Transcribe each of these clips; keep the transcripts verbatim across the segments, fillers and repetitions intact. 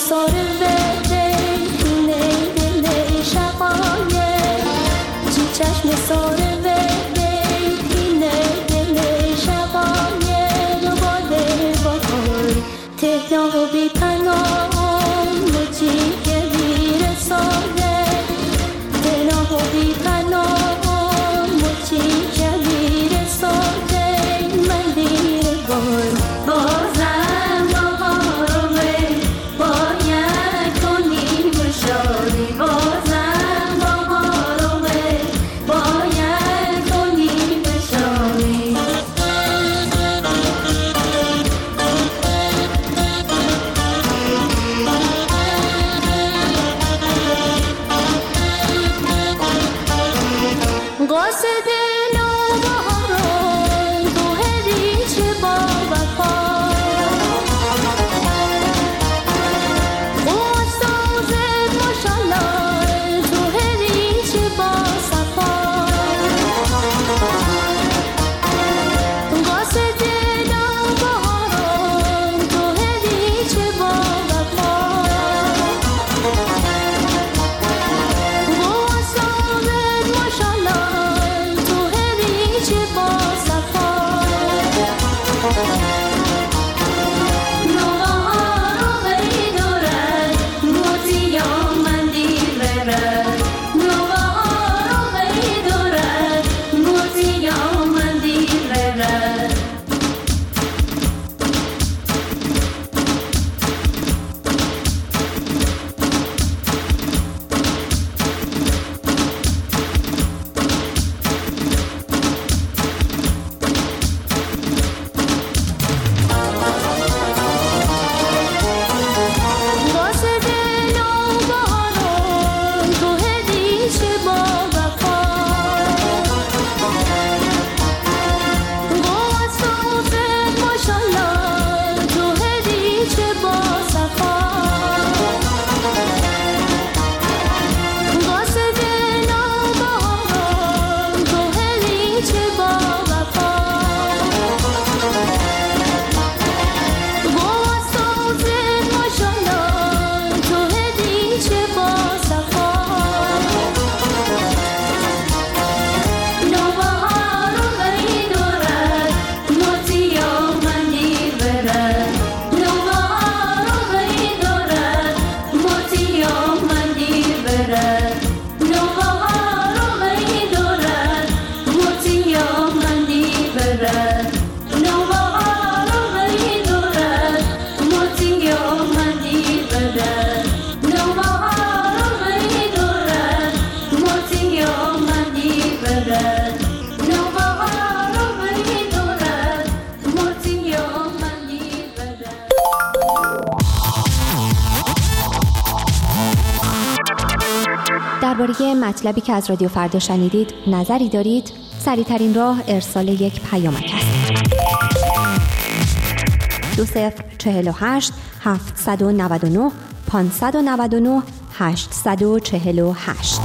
درباره مطلبی که از رادیو فردا شنیدید نظری دارید؟ سریع‌ترین راه ارسال یک پیامک است. دو صفر چهل و هشت هفتصد و نود و نه پانصد و نود و نه هشتصد و چهل و هشت.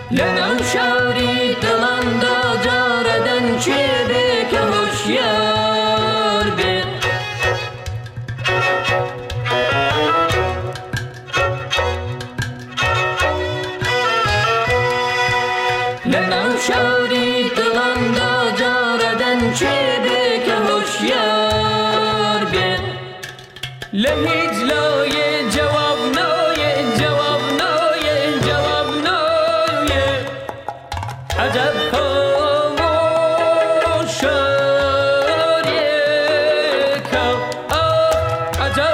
لنم شوری دلم دا جاردن چه به که هوشیار به لنم شوری دلم دا جاردن چه به که هوشیار به لهیج لای جواب نای جواب نای جواب نای عجب خاموشار یکم آه عجب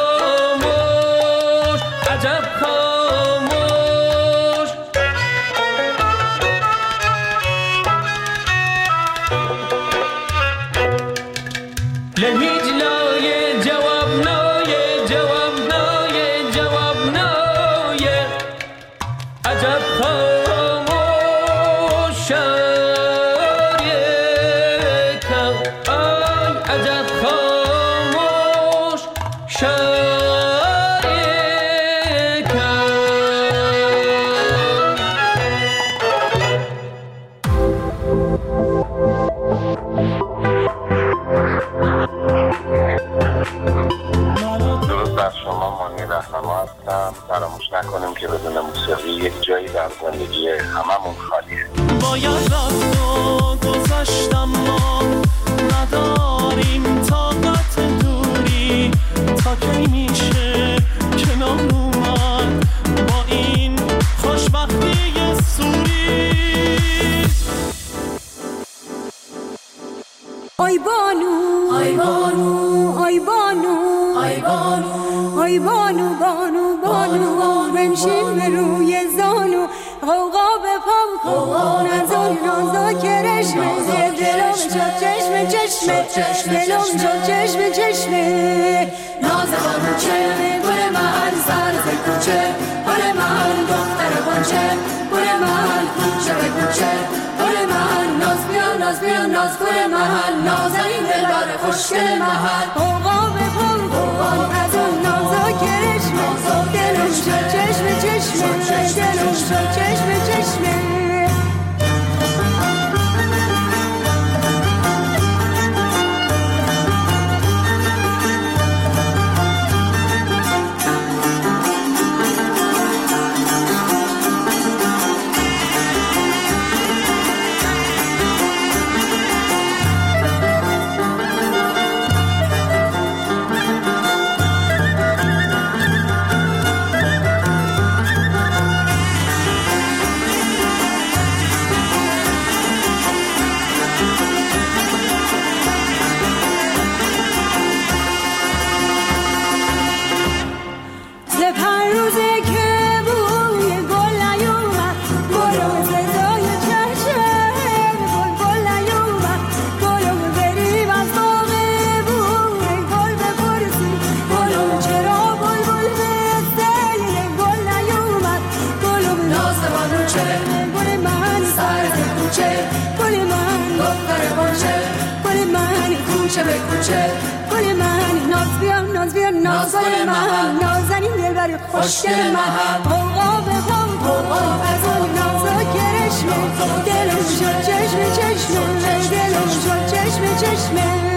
خاموش عجب خاموش لهیج لای جواب نای جواب نای جواب نای عجب خاموشار یکم آی عجب خاموش شار یکم درود بر شما، مانی رهنما هستم. فراموش نکنیم که بدون موسیقی یک جایی در زندگی هممون خالیه. باید رفت و گذشتم ما نداریم طاقت دوری تا کی میشه کنار اومد با این خوشبختی سوری. آی بانو آی بانو آی بانو آی بانو آی بانو بانو بانو بنشین به روی زانو غوغا به پام کن از اون نازا کرشمه دلم شد چشمه چشمه دلم شد چشمه چشمه ناز بانو چه گل من سر ز کوچه گل من دختر بانچه گل من کوچه به کوچه گل من ناز بیا ناز بیا ناز گل من نازنین دلبر خوشگل محل غوغا به پام کن از اون نازا کرشمه دلم شد چشمه چشمه دلم شد چشمه چشمه خوشگل محل غوغا به غم غوغا از اون نازا کرشمه دلم شد چشمه چشمه دلم شد چشمه چشمه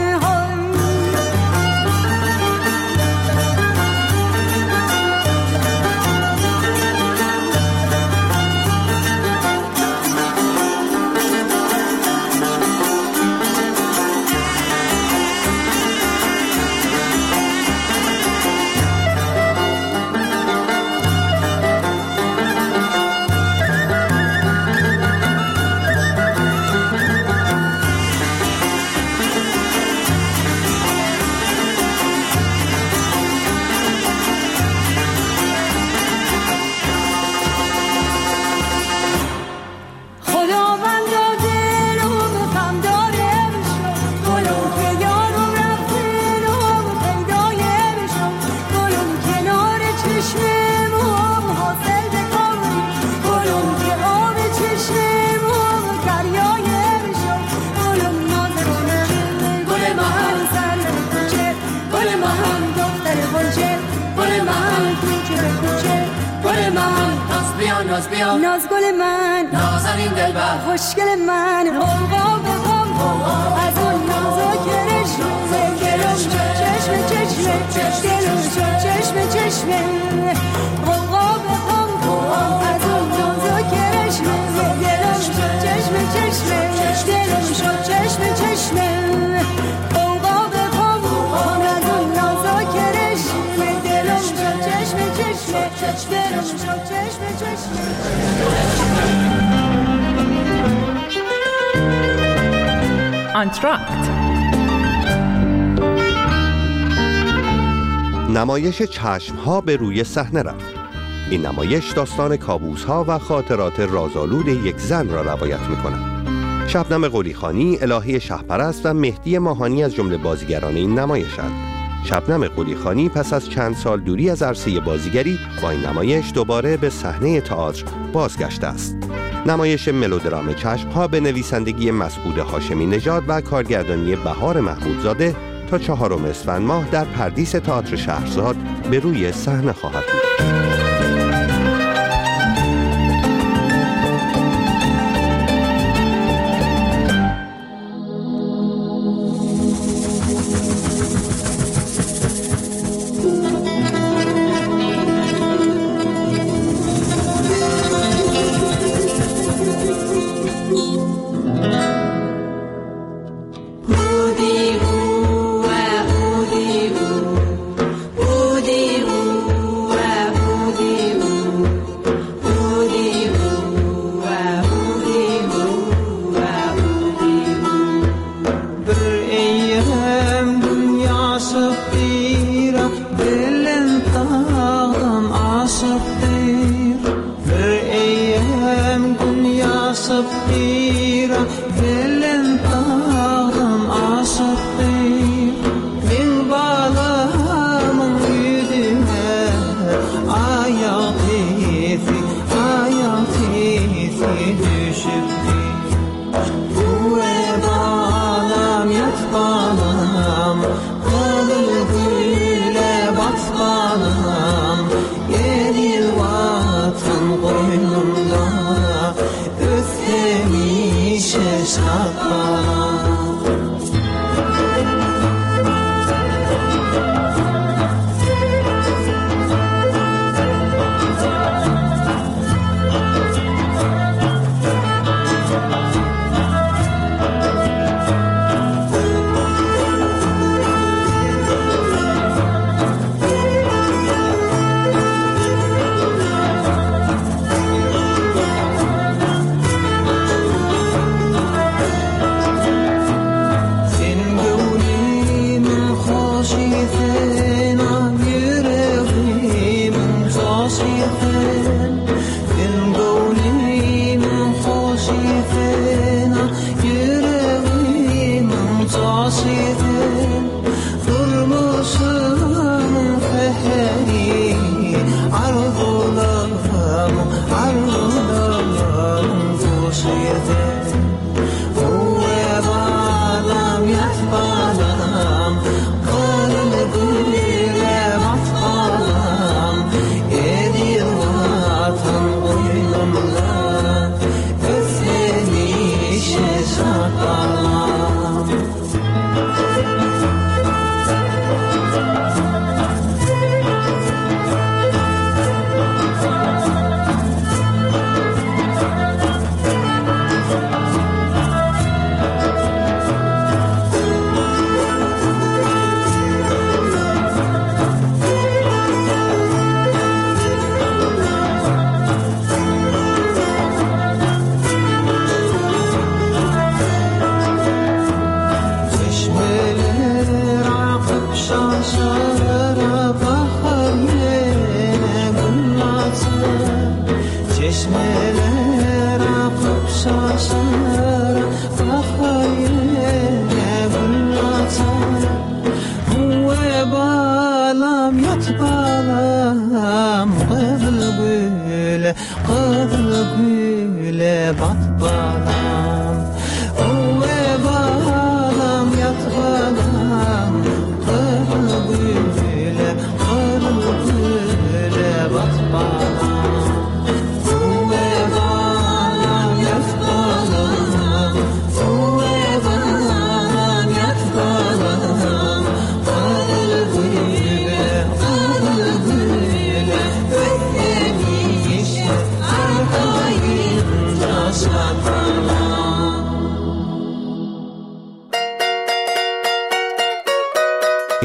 ناز بیا ناز گل من نازنین دلبر خوشگل من غوغا بخوام از اون نازکرش دلم شد چشم چشم دلم شد چشم چشم غوغا بخوام از اون نازکرش دلم شد چشم چشم دلم شد چشم چشم غوغا بخوام از اون نازکرش دلم شد چشم چشم دلم شد چشم چشم. آنتراکت نمایش چشم‌ها به روی صحنه رفت. این نمایش داستان کابوس‌ها و خاطرات رازآلود یک زن را روایت می‌کند. شبنم قلیخانی، الهه شهپرست و مهدی ماهانی از جمله بازیگران این نمایش‌اند. شبنم قلیخانی پس از چند سال دوری از عرصه بازیگری با این نمایش دوباره به صحنه تئاتر بازگشته است. نمایش ملودرام چشم‌ها به نویسندگی مسعود هاشمی نژاد و کارگردانی بهار محمودزاده تا چهارم اسفند ماه در پردیس تئاتر شهرزاد به روی صحنه خواهد بود.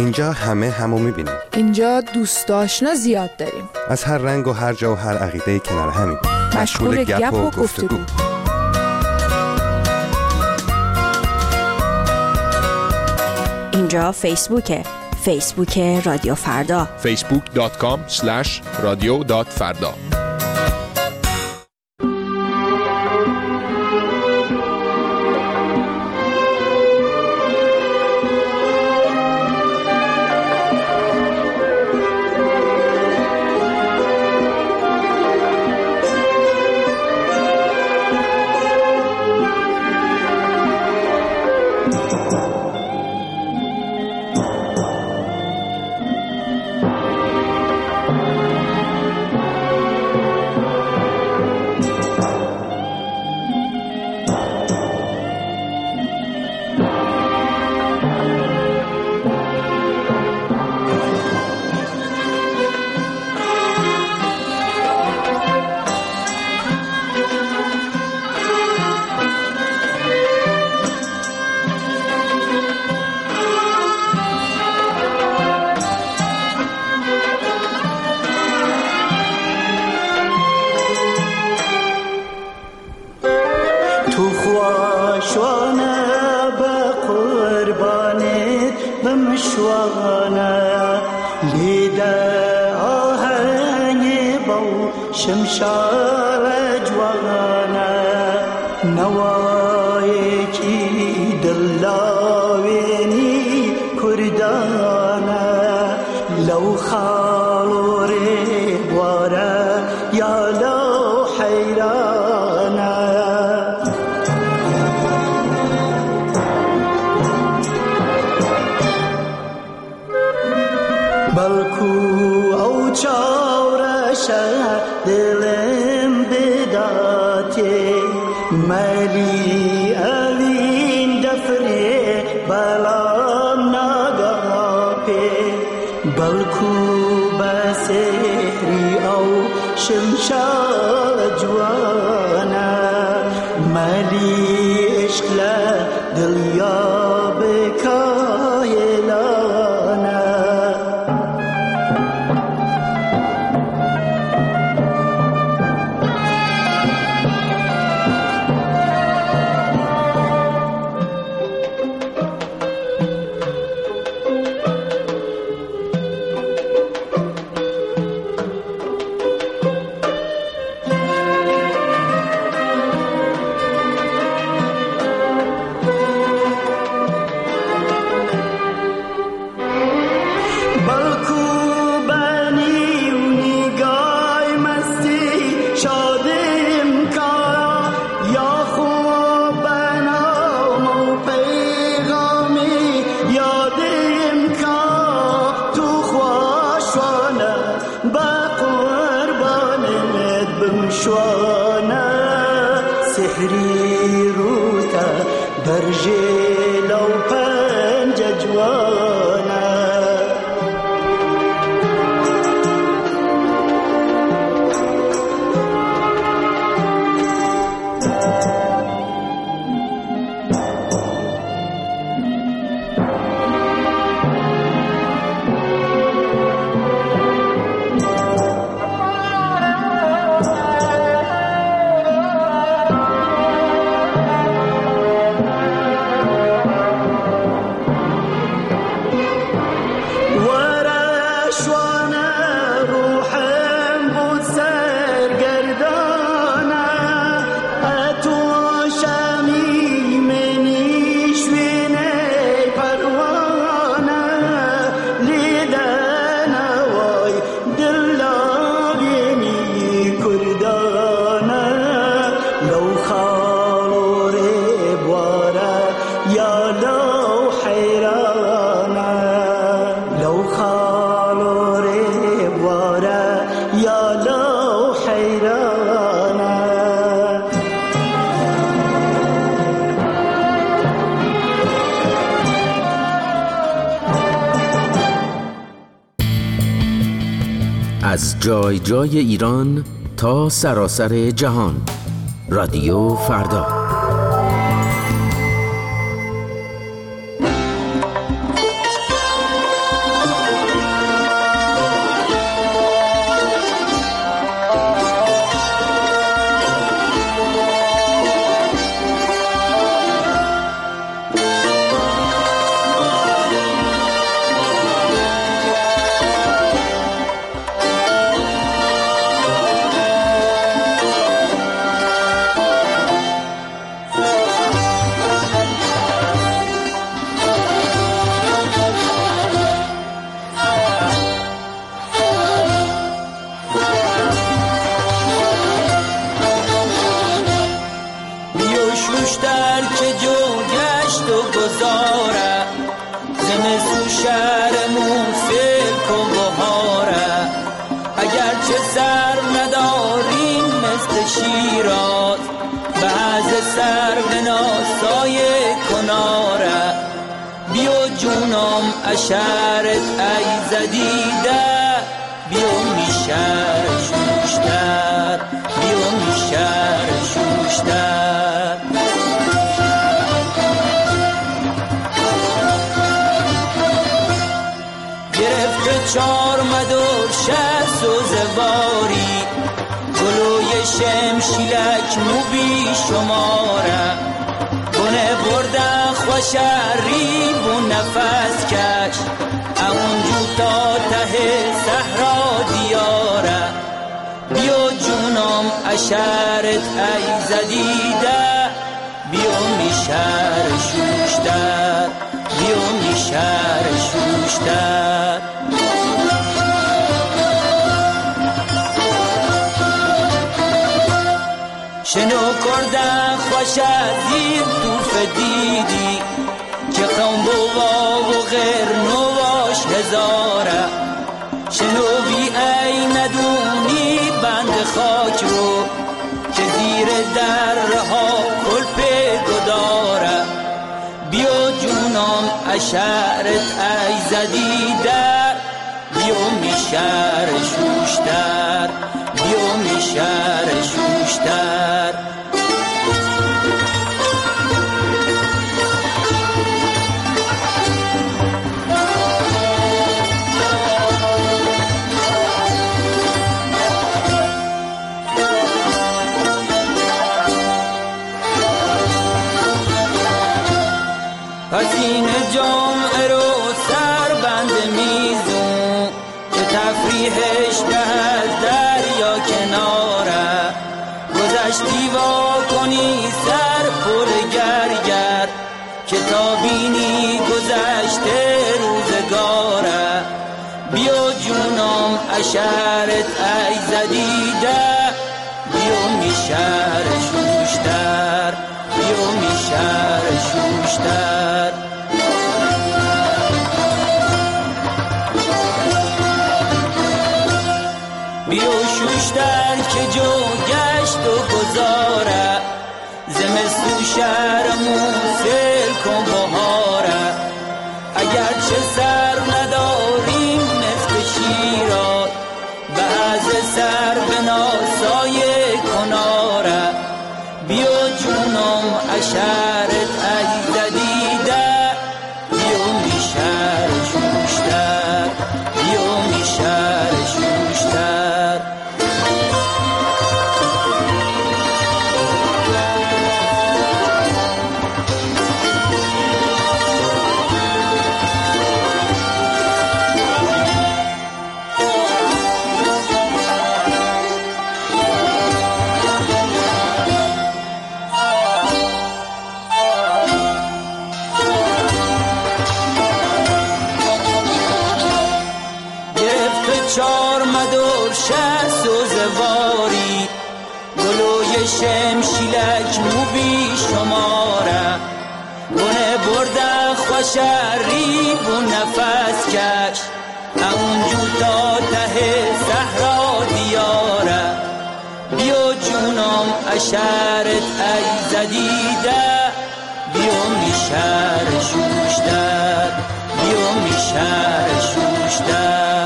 اینجا همه همو میبینیم. اینجا دوست آشنا زیاد داریم. از هر رنگ و هر جا و هر عقیده کنار همین. مشغول گپ و گفتگو. اینجا فیسبوکه. فیسبوک رادیو فردا. فیسبوک دات کام اسلش رادیو دات فردا. از جای جای ایران تا سراسر جهان. رادیو فردا. شوشتر که جو گشت و گذاره زمستون شهرمون سلک و بهاره اگرچه سر نداریم مثل شیراز بعض سر به ناسای کناره بیا جونم اشرت ای زدیده بیا میشر شوشتر بیا میشر شوشتر گرفت چار مدار شست و زواری گلوی شمشیلک مو بی شماره بونه بردن خوشری بو نفس کش اونجو تا ته صحرا دیاره بیا جونم اشرت ای زدیده بیا میشر شوشتر بیا میشر شوشتر شنو کردن خوش از این توف دیدی که قوم بوا و غیر نواش هزاره شنو بی ای ندونی بند خاک رو که زیر درها کلپ گداره بیا جونم اشرت ای زدیده بیا میشر شوشتر بیا میشر شوشتر پس این جامعه رو سر بند میزون که تفریحش به دریا کناره گذشتی وا کنی سر پل گرگر که تا بینی گذشته روزگاره بیا جونم اشرت ای زدیده بیا میشر شوشتر بیا میشر شوشتر بیا شوشتر که جو گشت و گذاره زمستون شهرمون سلک و بهاره اگرچه سر نداریم مثل شیراز بعض سر به ناسای کناره بیا جونم اشرت ای زدیده بیا میشر شوشتر بیا میشر شوشتر چار مدار شست و زواری گلوی شمشیلک مو بی شماره بونه برده خوشری بو نفس کش اونجو تا ته صحرا دیاره بیا جونم اشرت ای زدیده بیا میشر شوشتر بیا میشر شوشتر